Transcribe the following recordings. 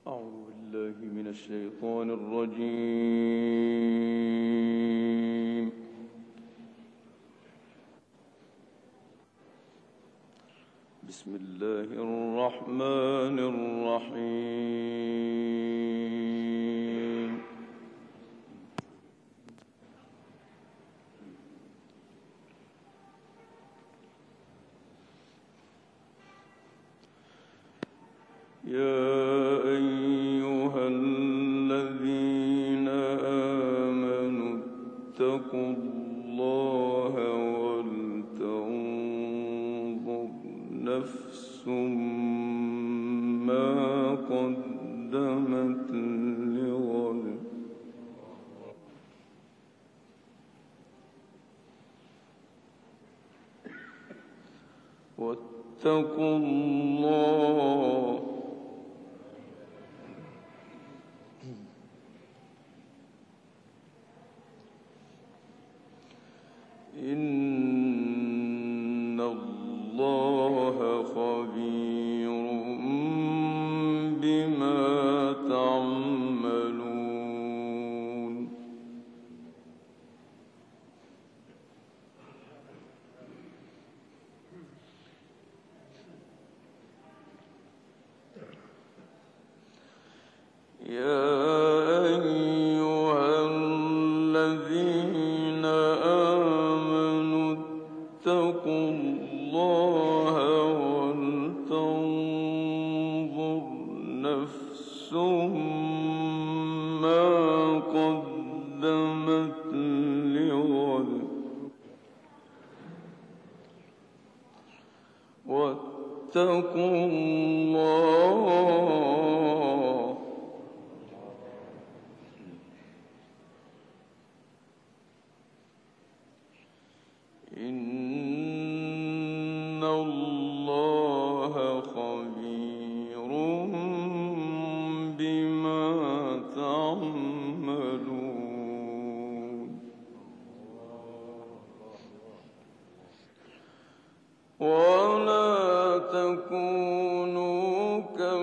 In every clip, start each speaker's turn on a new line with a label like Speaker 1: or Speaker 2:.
Speaker 1: أعوذ بالله من الشيطان الرجيم. بسم الله الرحمن الرحيم. يا أيها الذين آمنوا اتقوا الله ولتنظر نفس ما قدمت لغد واتقوا الله إن الله خبير بما تعملون. يا أيها الذين آمنوا اتقوا الله ولتنظر نفس ما قدمت لغد واتقوا الله إن الله خبير بما تعملون. ولا تكونوا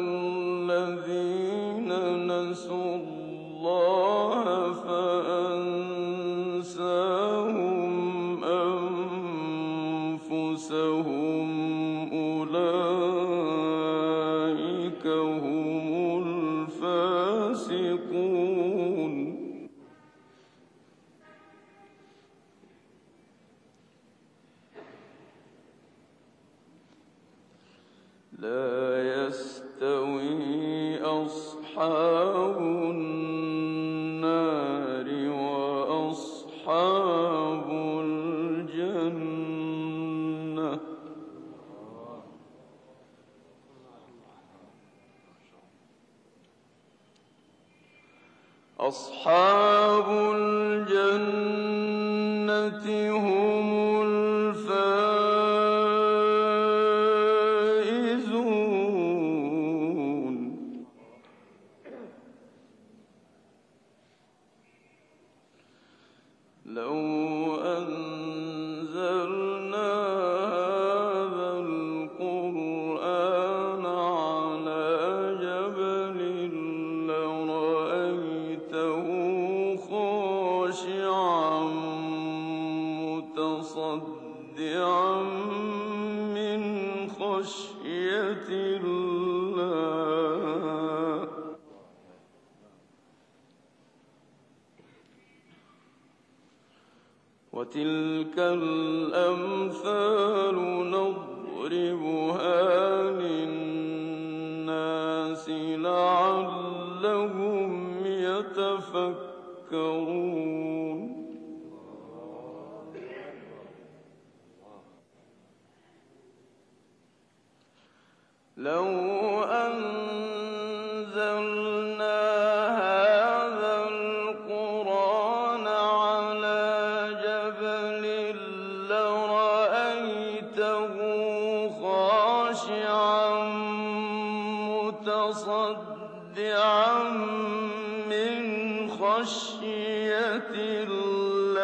Speaker 1: كالذين نسوا الله فأنساهم أنفسهم أولئك هم الفاسقون. لا يستوي أصحاب النار وأصحاب الجنة أصحاب الجنة هم الفائزون. لو أنزلنا هذا القرآن على جبل لرأيته خاشعا متصدعا من خشية الله. وتلك الأمثال نضربها للناس لعلهم يتفكرون. لو أنزلنا هذا القرآن على جبل لرأيته خاشعا متصدعا من خشية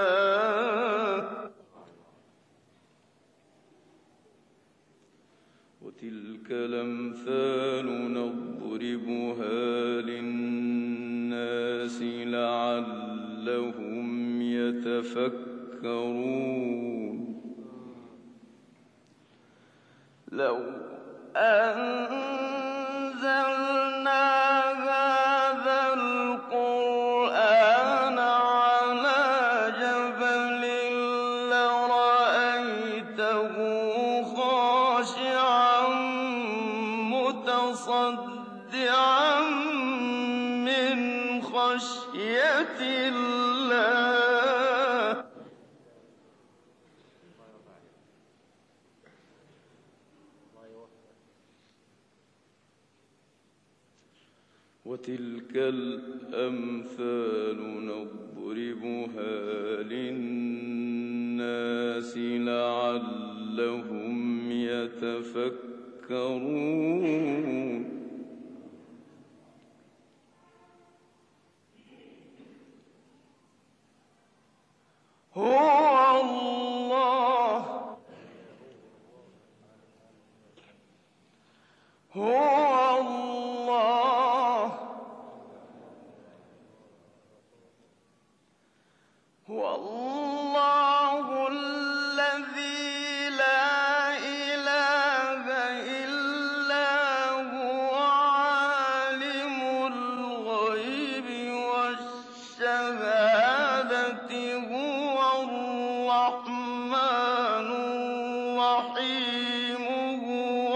Speaker 1: الله. وتلك الأمثال نضربها للناس لعلهم يتفكرون. لو أنزلنا هذا القرآن على جبل لرأيته خاشعا متصدعا من خشية الله. وتلك الأمثال نضربها للناس لعلهم يتفكرون. هو الله هو الله الذي لا إله إلا هو عالم الغيب والشهادة هو الرحمن الرحيم هو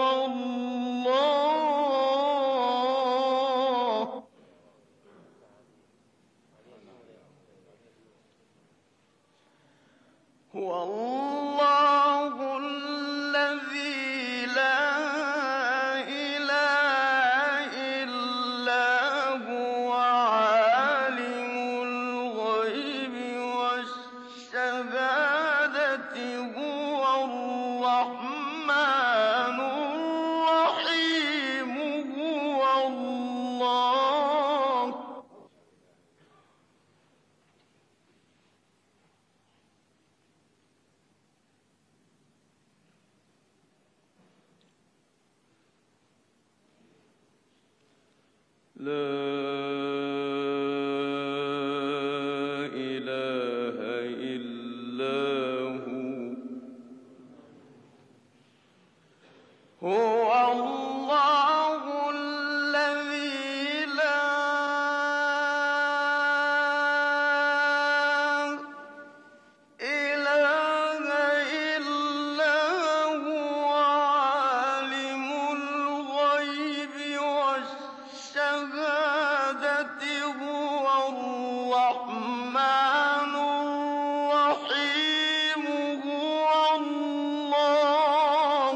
Speaker 1: الله. هو الله الذي لا إله إلا هو عالم الغيب والشهادة هو الرحمن الرحيم هو الله. لا إله إلا هو الله الذي لا إله إلا هو عالم الغيب والشهادة هو الرحمن الرحيم هو الله.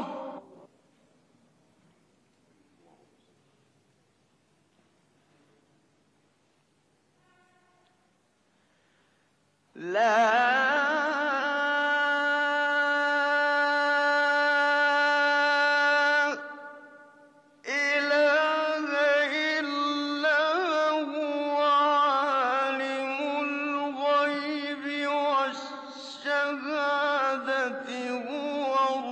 Speaker 1: لا إله إلا هو عالم الغيب والشهادة هو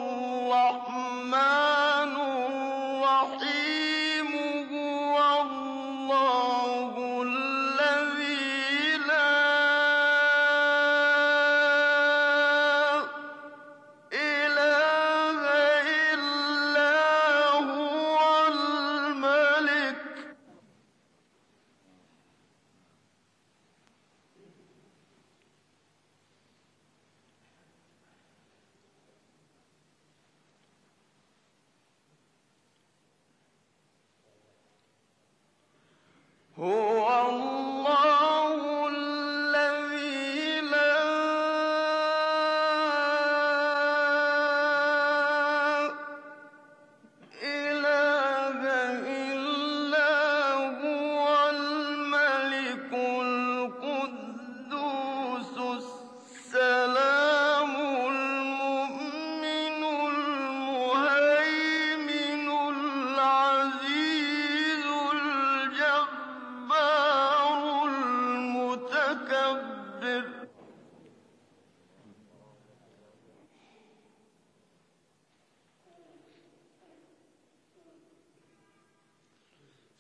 Speaker 1: الرحمن الرحيم هو الله الذي لا إله إلا هو الملك. هو الله الذي لا إله إلا هو الملك القدوس السلام المؤمن المهيمن العزيز الجبار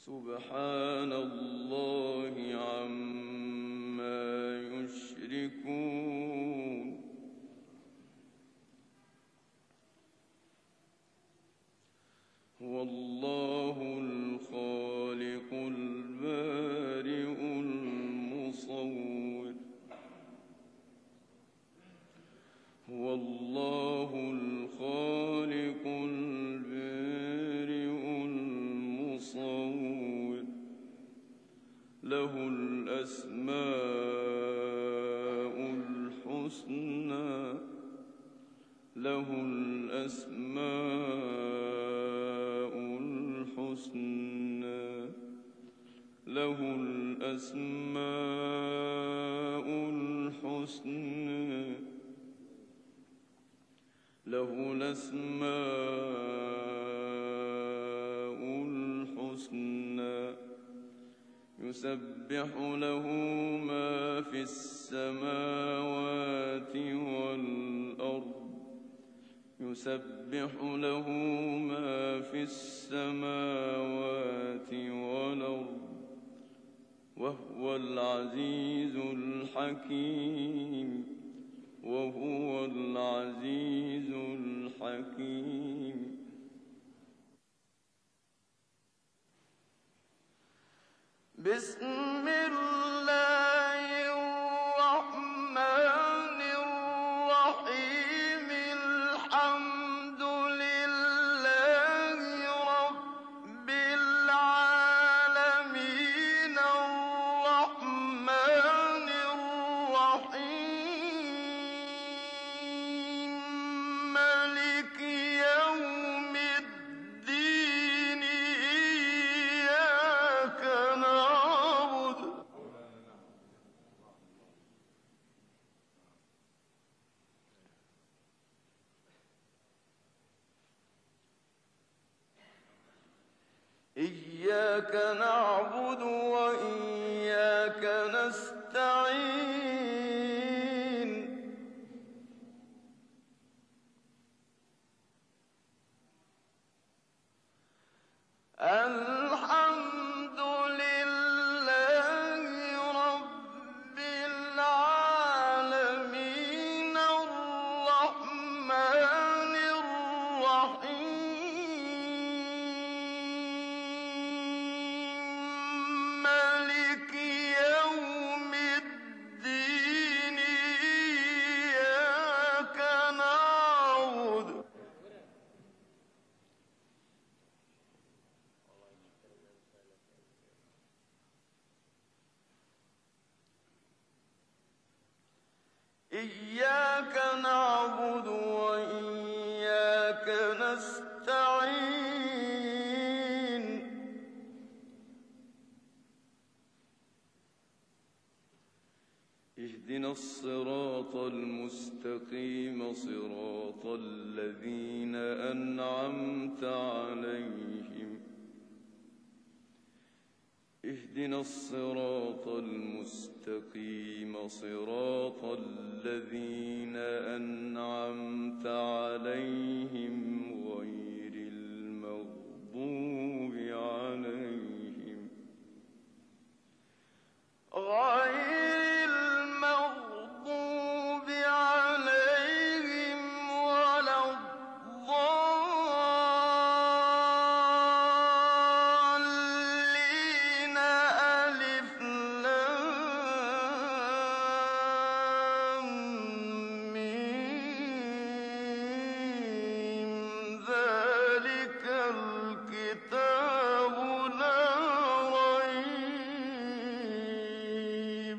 Speaker 1: سبحان الله عما يشركون هو الله الخالق البارئ المصور هو الله الخالق البارئ المصور له الأسماء الحسنى له الأسماء الحسنى له الأسماء الحسنى له الأسماء الحسنى يسبح له ما في السماوات والأرض يسبح له ما في السماوات والأرض وهو العزيز الحكيم وهو العزيز الحكيم بسم الله الرحمن الرحيم الحمد لله رب العالمين الرحمن الرحيم مالك يوم الدين إياك نعبد وإياك نستعين الحمد لله رب العالمين الرحمن الرحيم مالك يوم الدين إياك نعبد وإياك نستعين اهدنا الصراط المستقيم صراط الذين أنعمت عليهم اهدنا الصراط المستقيم صراط الذين أنعمت عليهم غير المغضوب عليهم ولا الضالين ألف لام ميم ذلك الكتاب لا ريب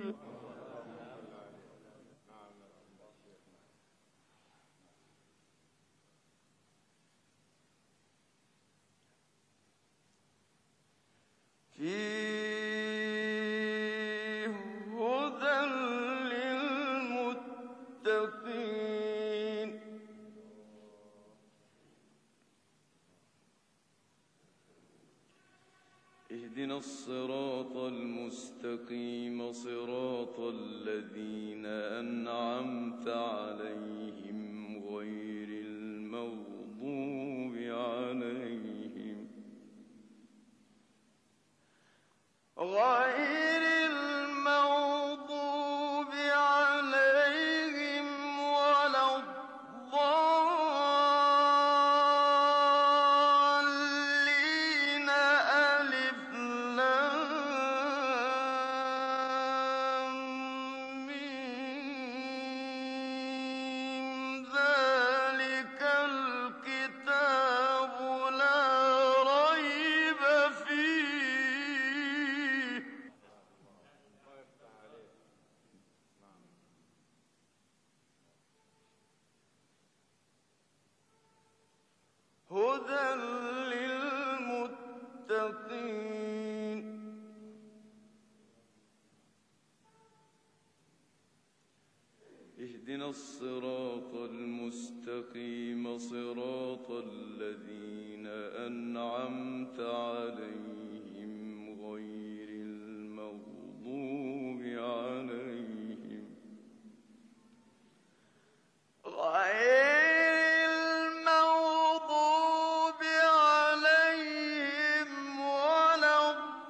Speaker 1: فيه هدى للمتقين اهدنا الصراط المستقيم صراط الذين أنعمت عليهم غير المغضوب عليهم الصراط المستقيم صراط الذين أنعمت عليهم غير المغضوب عليهم ولا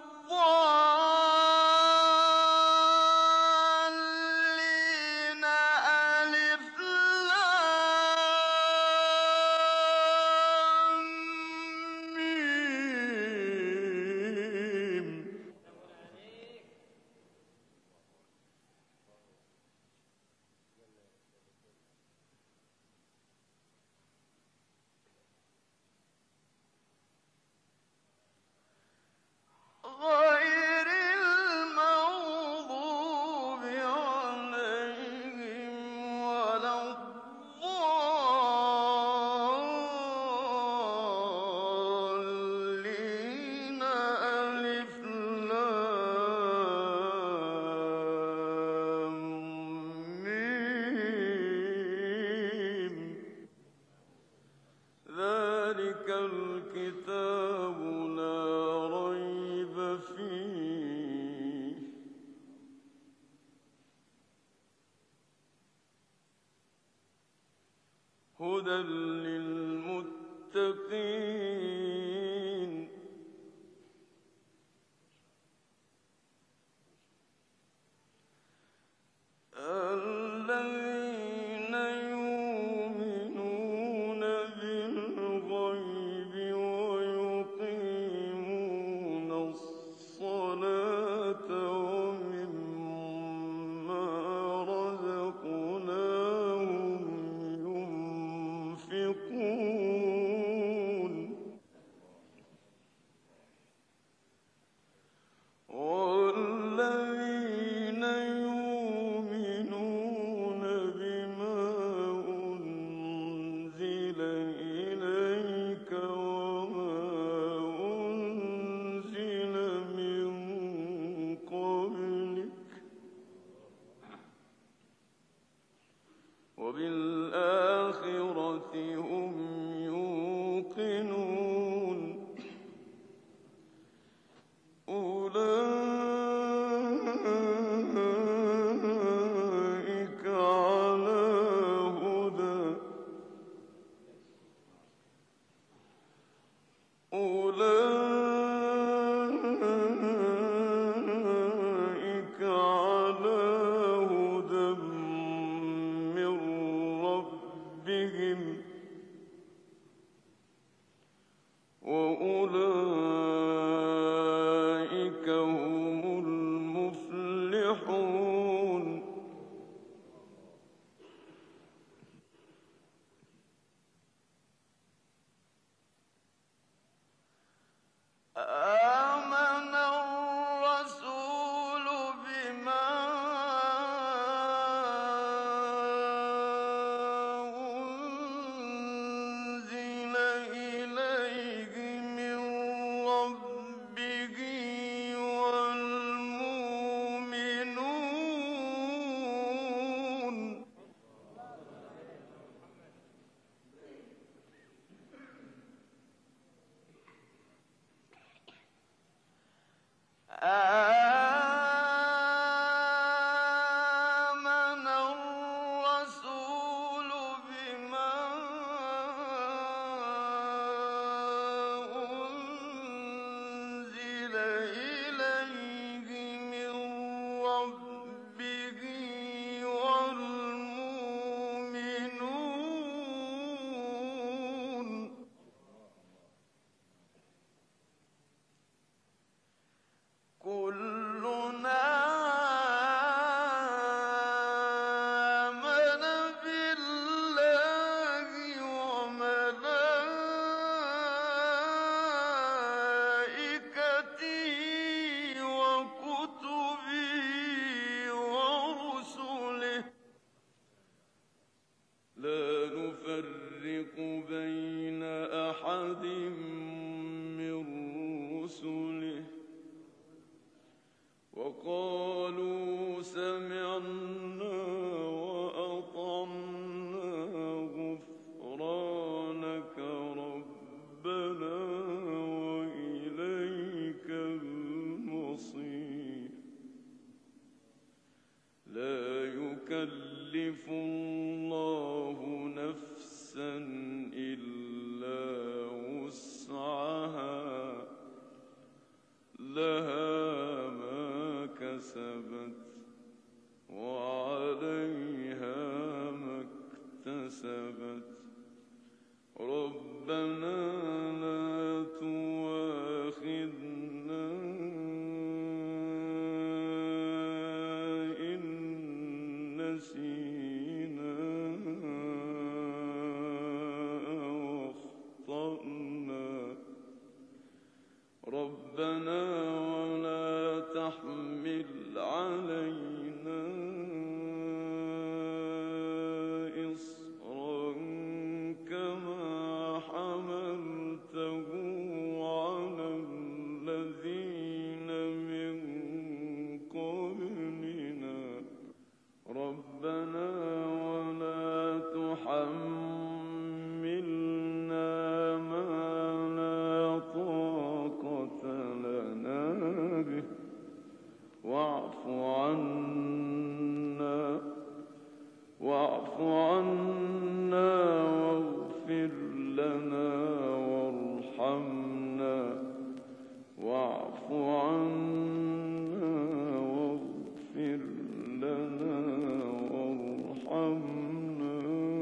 Speaker 1: الضالين ألف لام ميم غير المغضوب عليهم ولا الضالين ألف لام ميم ذلك الكتاب لا ريب فيه هدى للمتقين الذين يؤمنون بالغيب ويقيمون الصلاة ومما رزقناهم ينفقون والذين يؤمنون بما أنزل إليك وما أنزل من قبلك وبالآخرة هم يوقنون أولئك على هدى أولئك على هدى من ربهم وأولئك هم المفلحون آمن الرسول بما أنزل إليه من ربنا وإليك المصير. لا يكلف الله نفسا إلا وسعها، لها ما كسبت وعليها ما اكتسبت. ربنا لا تؤاخذنا إن نسينا أو أخطأنا. ربنا ولا تحمل علينا إصرا كما حملته على الذين من قبلنا. ربنا ولا تحملنا ما لا طاقة لنا به، واعف عنا واغفر لنا وارحمنا. واعف عنا واغفر لنا وارحمنا،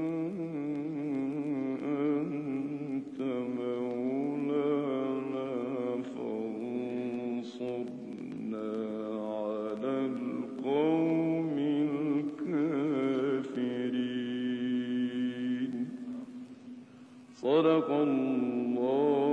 Speaker 1: أنت مولانا فانصرنا على القوم الكافرين. صدق الله